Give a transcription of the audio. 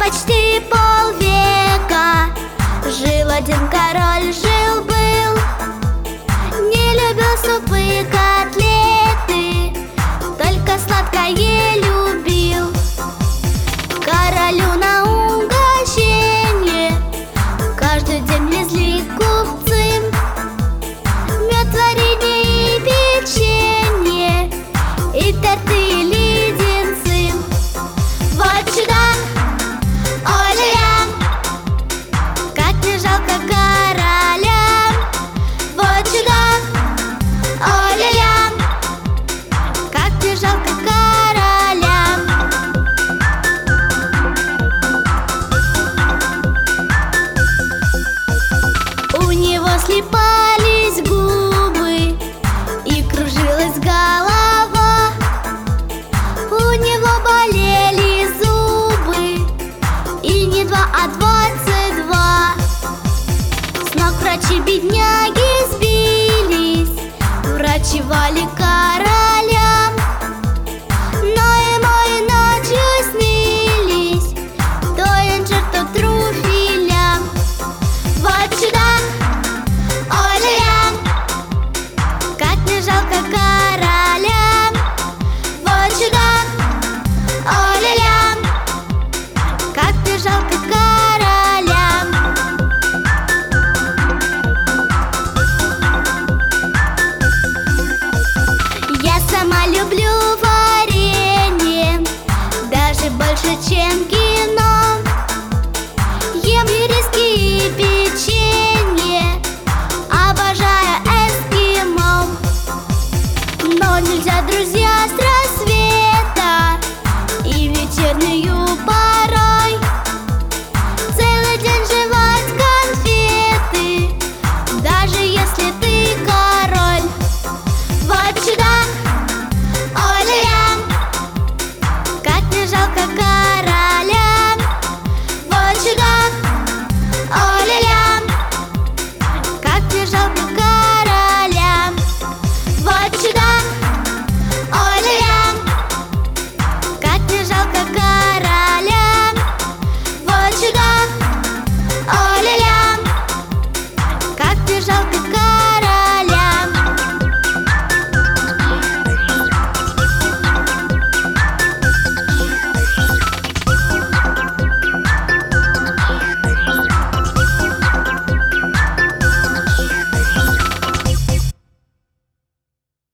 почти полвека жил один король, жил-был. Не любил супы, котлеты, только сладкое любил. Королю на угощение каждый день везли купцы мед, варенье и печенье, и торты, и леденцы. Вот чудак, ой-ля-ля, как не жалко короля. Вот чудак, ой-ля-ля, как не жалко короля. У него слипались губы и кружилась голова. У него болели зубы, и не 2, а 22. С ног врачи бедняги сбились, врачевали короля. Но ему и ночью снились то инжир, то трюфеля. Вот чудак, ой-ля-ля, как не жалко короля. Вот чудак, ой-ля-ля, как не жалко короля.